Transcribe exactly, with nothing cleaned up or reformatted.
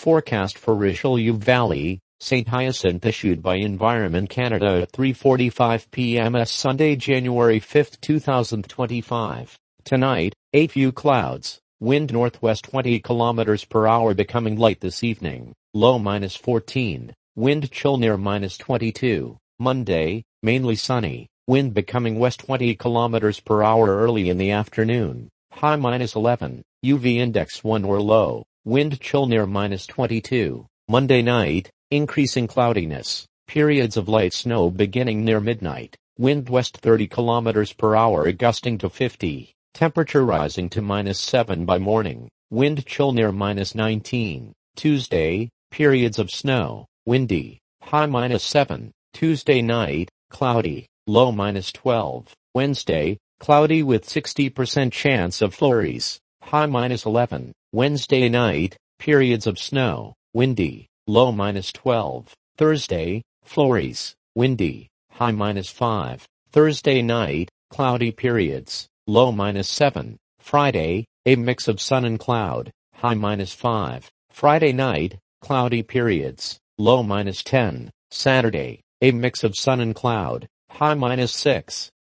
Forecast for Richelieu Valley, Saint Hyacinthe issued by Environment Canada at three forty-five p m Sunday, January fifth, two thousand twenty-five. Tonight, a few clouds. Wind northwest twenty kilometers per hour becoming light this evening. Low minus fourteen. Wind chill near minus twenty-two. Monday, mainly sunny. Wind becoming west twenty kilometers per hour early in the afternoon. High minus eleven. U V index one or low. Wind chill near minus twenty-two. Monday night, increasing cloudiness. Periods of light snow beginning near midnight. Wind west thirty kilometers per hour gusting to fifty. Temperature rising to minus seven by morning. Wind chill near minus nineteen. Tuesday, periods of snow. Windy. High minus seven. Tuesday night, cloudy. Low minus twelve. Wednesday, cloudy with sixty percent chance of flurries. High minus eleven. Wednesday night, periods of snow. Windy. Low minus twelve. Thursday, flurries. Windy. High minus five. Thursday night, cloudy periods. Low minus seven. Friday, a mix of sun and cloud. High minus five. Friday night, cloudy periods. Low minus ten. Saturday, a mix of sun and cloud. High minus six.